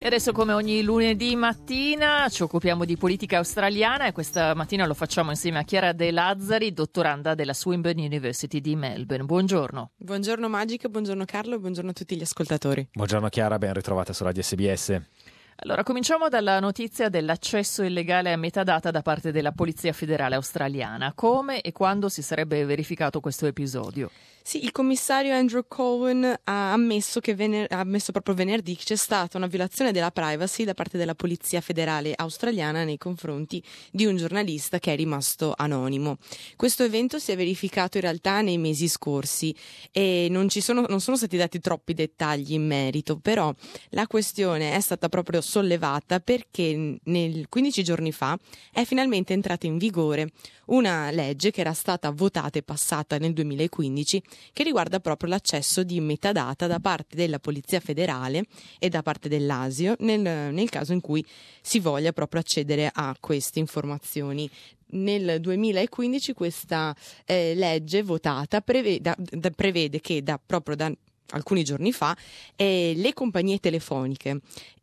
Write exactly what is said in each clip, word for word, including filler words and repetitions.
E adesso, come ogni lunedì mattina, ci occupiamo di politica australiana e questa mattina lo facciamo insieme a Chiara De Lazzari, dottoranda della Swinburne University di Melbourne. Buongiorno. Buongiorno Magica, buongiorno Carlo e buongiorno a tutti gli ascoltatori. Buongiorno Chiara, ben ritrovata su Radio S B S. Allora, cominciamo dalla notizia dell'accesso illegale a metadata da parte della Polizia Federale Australiana. Come e quando si sarebbe verificato questo episodio? Sì, il commissario Andrew Cohen ha ammesso, che vener- ha ammesso proprio venerdì che c'è stata una violazione della privacy da parte della Polizia Federale Australiana nei confronti di un giornalista che è rimasto anonimo. Questo evento si è verificato in realtà nei mesi scorsi e non ci sono, non sono stati dati troppi dettagli in merito, però la questione è stata proprio sollevata perché nel quindici giorni fa è finalmente entrata in vigore una legge che era stata votata e passata nel duemilaquindici che riguarda proprio l'accesso di metadata da parte della Polizia Federale e da parte dell'Asio nel, nel caso in cui si voglia proprio accedere a queste informazioni. Nel duemilaquindici questa eh, legge votata prevede, da, da, prevede che da, proprio da alcuni giorni fa eh, le compagnie telefoniche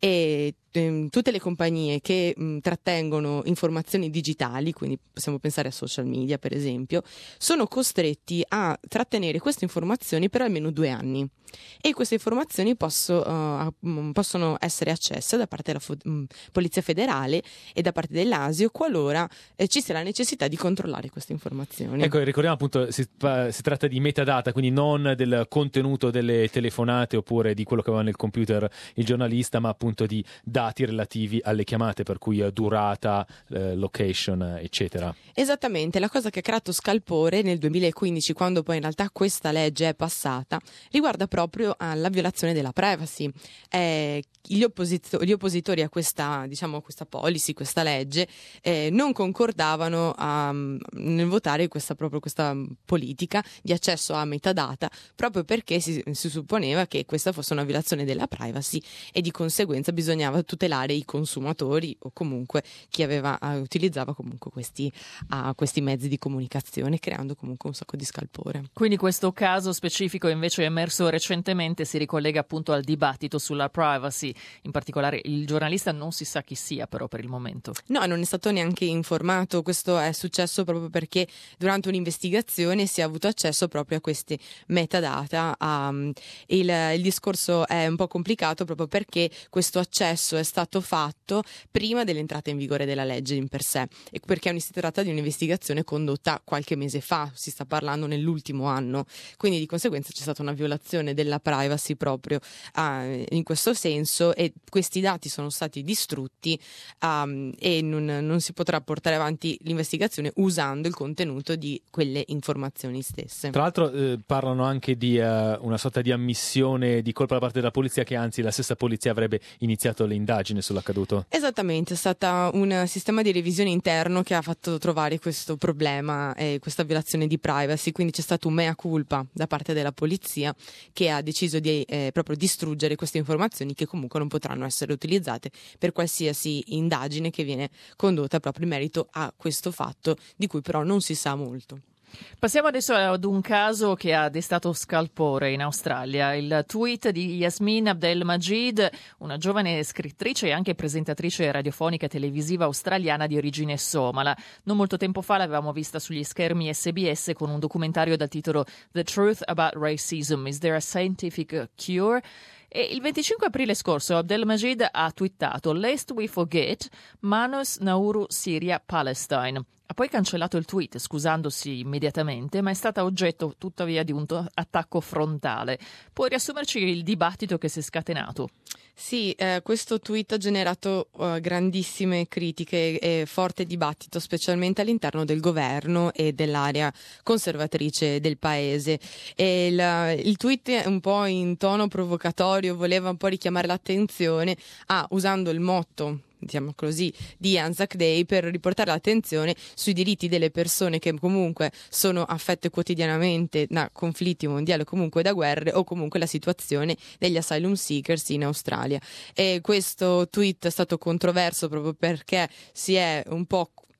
e ehm, tutte le compagnie che mh, trattengono informazioni digitali, quindi possiamo pensare a social media per esempio, sono costretti a trattenere queste informazioni per almeno due anni e queste informazioni posso, uh, possono essere accesse da parte della fo- mh, Polizia Federale e da parte dell'Asio qualora eh, ci sia la necessità di controllare queste informazioni. Ecco, ricordiamo appunto si, si tratta di metadata, quindi non del contenuto delle telefonate oppure di quello che aveva nel computer il giornalista, ma appunto di dati relativi alle chiamate, per cui durata, eh, location, eccetera. Esattamente, la cosa che ha creato scalpore nel duemilaquindici, quando poi in realtà questa legge è passata, riguarda proprio alla violazione della privacy. Eh, gli, opposito- gli oppositori a questa, diciamo, questa policy, questa legge, eh, non concordavano a, nel votare questa, proprio questa politica di accesso a metadata, proprio perché si, si supponeva che questa fosse una violazione della privacy e di conseguenza bisognava tutelare i consumatori o comunque chi aveva, uh, utilizzava comunque questi, uh, questi mezzi di comunicazione, creando comunque un sacco di scalpore. Quindi questo caso specifico invece emerso recentemente si ricollega appunto al dibattito sulla privacy. In particolare il giornalista non si sa chi sia però per il momento. No, non è stato neanche informato. Questo è successo proprio perché durante un'investigazione si è avuto accesso proprio a questi metadata. Um, il, il discorso è un po' complicato proprio perché questo accesso è stato fatto prima dell'entrata in vigore della legge in per sé e perché si tratta di un'investigazione condotta qualche mese fa, si sta parlando nell'ultimo anno, quindi di conseguenza c'è stata una violazione della privacy proprio uh, in questo senso e questi dati sono stati distrutti um, e non, non si potrà portare avanti l'investigazione usando il contenuto di quelle informazioni stesse. Tra l'altro eh, parlano anche di uh, una sorta di ammissione di colpa da parte della polizia, che anzi la stessa polizia avrebbe iniziato le indagini sull'accaduto. Esattamente, è stato un sistema di revisione interno che ha fatto trovare questo problema e questa violazione di privacy, quindi c'è stato un mea culpa da parte della polizia che ha deciso di eh, proprio distruggere queste informazioni che comunque non potranno essere utilizzate per qualsiasi indagine che viene condotta proprio in merito a questo fatto di cui però non si sa molto. Passiamo adesso ad un caso che ha destato scalpore in Australia. Il tweet di Yasmin Abdelmajid, una giovane scrittrice e anche presentatrice radiofonica e televisiva australiana di origine somala. Non molto tempo fa l'avevamo vista sugli schermi S B S con un documentario dal titolo The Truth About Racism. Is there a scientific cure? E il venticinque aprile scorso Abdelmajid ha twittato Lest we forget, Manus Nauru Syria Palestine. Ha poi cancellato il tweet scusandosi immediatamente, ma è stata oggetto tuttavia di un to- attacco frontale. Puoi riassumerci il dibattito che si è scatenato? Sì, eh, questo tweet ha generato uh, grandissime critiche e forte dibattito, specialmente all'interno del governo e dell'area conservatrice del paese. E il, il tweet, un po' in tono provocatorio, voleva un po' richiamare l'attenzione a, usando il motto diciamo così, di Anzac Day per riportare l'attenzione sui diritti delle persone che comunque sono affette quotidianamente da conflitti mondiali o comunque da guerre o comunque la situazione degli asylum seekers in Australia. E questo tweet è stato controverso proprio perché si è un po'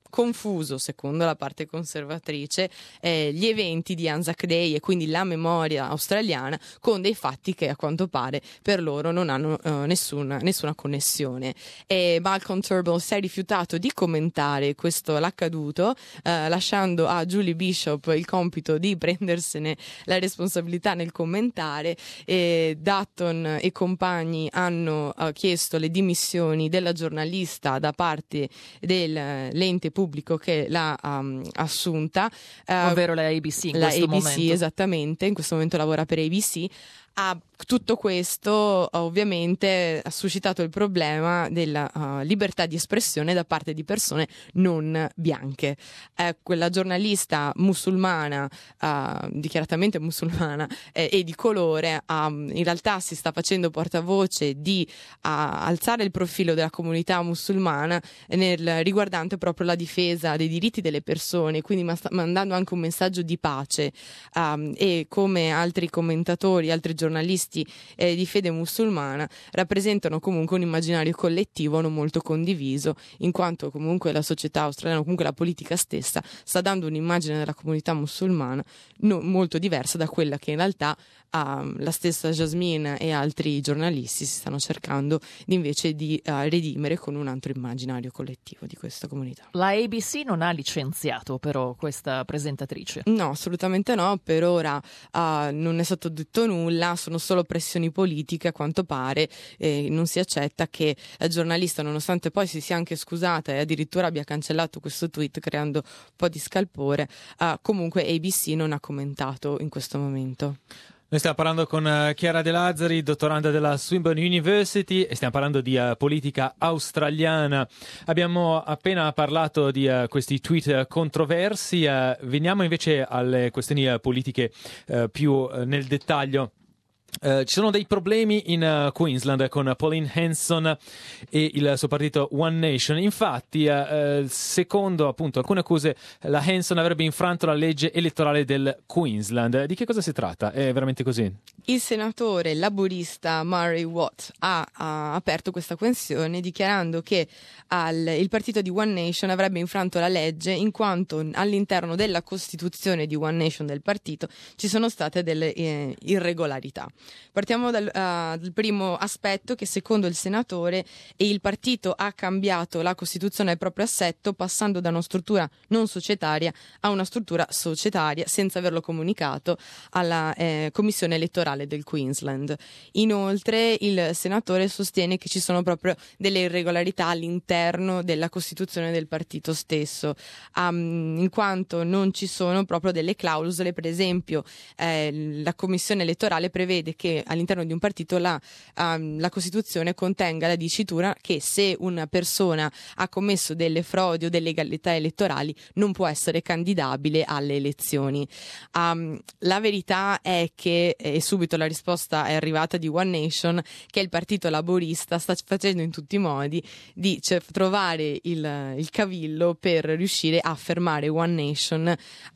confuso, secondo la parte conservatrice, eh, gli eventi di Anzac Day e quindi la memoria australiana con dei fatti che a quanto pare per loro non hanno eh, nessuna, nessuna connessione. E Malcolm Turnbull si è rifiutato di commentare questo l'accaduto, eh, lasciando a Julie Bishop il compito di prendersene la responsabilità nel commentare. E Dutton e compagni hanno uh, chiesto le dimissioni della giornalista da parte dell'ente pubblico che l'ha um, assunta, uh, ovvero la A B C in la questo A B C, momento. esattamente, in questo momento lavora per A B C. Ah, tutto questo ovviamente ha suscitato il problema della uh, libertà di espressione da parte di persone non bianche. Eh, quella giornalista musulmana, uh, dichiaratamente musulmana eh, e di colore, um, in realtà si sta facendo portavoce di uh, alzare il profilo della comunità musulmana nel, riguardante proprio la difesa dei diritti delle persone, quindi ma- mandando anche un messaggio di pace, um, e come altri commentatori, altri giornalisti eh, di fede musulmana rappresentano comunque un immaginario collettivo non molto condiviso, in quanto comunque la società australiana, comunque la politica stessa, sta dando un'immagine della comunità musulmana no, molto diversa da quella che in realtà uh, la stessa Jasmine e altri giornalisti si stanno cercando di invece di uh, redimere con un altro immaginario collettivo di questa comunità. La A B C non ha licenziato però questa presentatrice? No, assolutamente no, per ora uh, non è stato detto nulla, sono solo pressioni politiche a quanto pare, eh, non si accetta che la giornalista, nonostante poi si sia anche scusata e addirittura abbia cancellato questo tweet creando un po' di scalpore, uh, comunque A B C non ha commentato in questo momento. Noi stiamo parlando con uh, Chiara De Lazzari, dottoranda della Swinburne University, e stiamo parlando di uh, politica australiana. Abbiamo appena parlato di uh, questi tweet uh, controversi, uh, veniamo invece alle questioni uh, politiche uh, più uh, nel dettaglio. Uh, ci sono dei problemi in uh, Queensland con Pauline Hanson e il suo partito One Nation. Infatti, uh, secondo appunto alcune accuse, la Hanson avrebbe infranto la legge elettorale del Queensland. Di che cosa si tratta? È veramente così? Il senatore laburista Murray Watt ha, ha aperto questa questione dichiarando che al, il partito di One Nation avrebbe infranto la legge in quanto all'interno della costituzione di One Nation del partito ci sono state delle eh, irregolarità. Partiamo dal, uh, dal primo aspetto, che secondo il senatore il partito ha cambiato la costituzione del proprio assetto passando da una struttura non societaria a una struttura societaria senza averlo comunicato alla eh, commissione elettorale del Queensland. Inoltre il senatore sostiene che ci sono proprio delle irregolarità all'interno della costituzione del partito stesso, um, in quanto non ci sono proprio delle clausole. Per esempio eh, la commissione elettorale prevede che all'interno di un partito la, um, la Costituzione contenga la dicitura che se una persona ha commesso delle frodi o delle illegalità elettorali non può essere candidabile alle elezioni. Um, la verità è che, e subito la risposta è arrivata di One Nation, che il partito laburista sta facendo in tutti i modi di cioè, trovare il, il cavillo per riuscire a fermare One Nation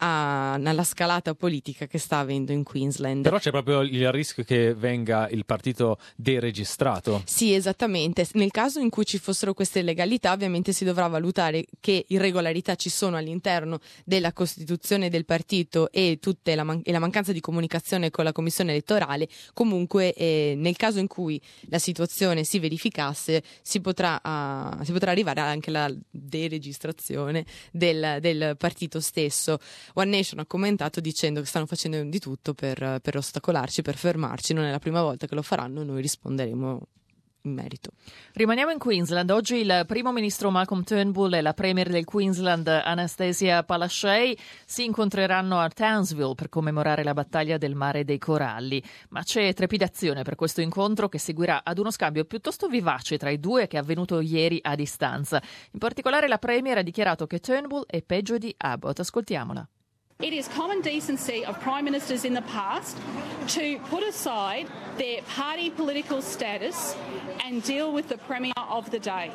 a, alla scalata politica che sta avendo in Queensland. Però c'è proprio il rischio che venga il partito deregistrato. Sì, esattamente. Nel caso in cui ci fossero queste illegalità, ovviamente si dovrà valutare che irregolarità ci sono all'interno della costituzione del partito e tutte la, man- e la mancanza di comunicazione con la commissione elettorale. Comunque eh, nel caso in cui la situazione si verificasse si potrà, uh, si potrà arrivare anche alla deregistrazione del, del partito stesso. One Nation ha commentato dicendo che stanno facendo di tutto per, per ostacolarci, per fermarci. Non è la prima volta che lo faranno, noi risponderemo in merito. Rimaniamo in Queensland. Oggi il primo ministro Malcolm Turnbull e la premier del Queensland Anastasia Palaszczuk si incontreranno a Townsville per commemorare la battaglia del Mare dei Coralli, ma c'è trepidazione per questo incontro che seguirà ad uno scambio piuttosto vivace tra i due che è avvenuto ieri a distanza. In particolare la premier ha dichiarato che Turnbull è peggio di Abbott. Ascoltiamola. It is common decency of Prime Ministers in the past to put aside their party political status and deal with the Premier of the day.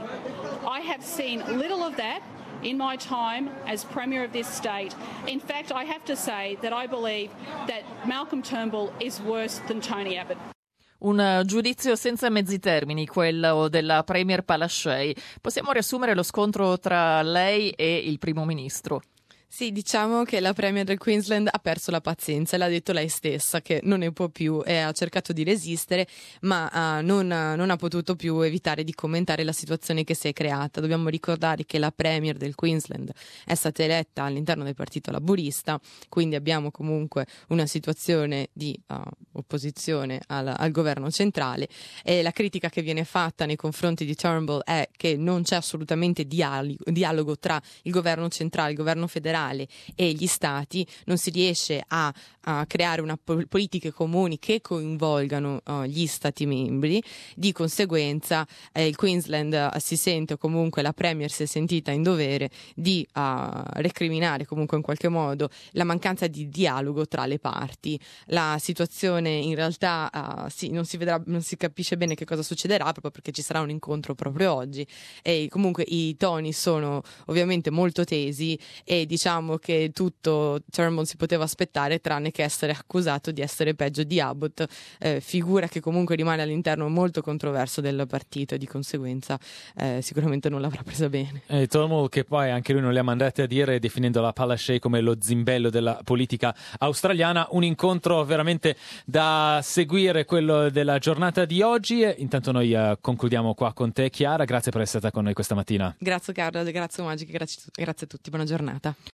I have seen little of that in my time as Premier of this state. In fact, I have to say that I believe that Malcolm Turnbull is worse than Tony Abbott. Un giudizio senza mezzi termini, quello della Premier Palaszczuk. Possiamo riassumere lo scontro tra lei e il primo ministro? Sì, diciamo che la Premier del Queensland ha perso la pazienza e l'ha detto lei stessa che non ne può più e ha cercato di resistere, ma uh, non, uh, non ha potuto più evitare di commentare la situazione che si è creata. Dobbiamo ricordare che la Premier del Queensland è stata eletta all'interno del Partito Laburista, quindi abbiamo comunque una situazione di uh, opposizione al, al governo centrale, e la critica che viene fatta nei confronti di Turnbull è che non c'è assolutamente dialogo, dialogo tra il governo centrale, il governo federale e gli stati, non si riesce a, a creare una po- politiche comuni che coinvolgano uh, gli stati membri. Di conseguenza eh, il Queensland uh, si sente, o comunque la Premier si è sentita in dovere di uh, recriminare comunque in qualche modo la mancanza di dialogo tra le parti. La situazione in realtà uh, sì, non si vedrà, non si capisce bene che cosa succederà, proprio perché ci sarà un incontro proprio oggi, e comunque i toni sono ovviamente molto tesi, e diciamo che tutto Turnbull si poteva aspettare tranne che essere accusato di essere peggio di Abbott, eh, figura che comunque rimane all'interno molto controverso del partito, e di conseguenza eh, sicuramente non l'avrà presa bene. E Turnbull, che poi anche lui non li ha mandati a dire, definendo la Palaszczuk come lo zimbello della politica australiana. Un incontro veramente da seguire, quello della giornata di oggi. E intanto noi uh, concludiamo qua con te, Chiara. Grazie per essere stata con noi questa mattina. Grazie Carlo, grazie Magic, grazie, grazie a tutti, buona giornata.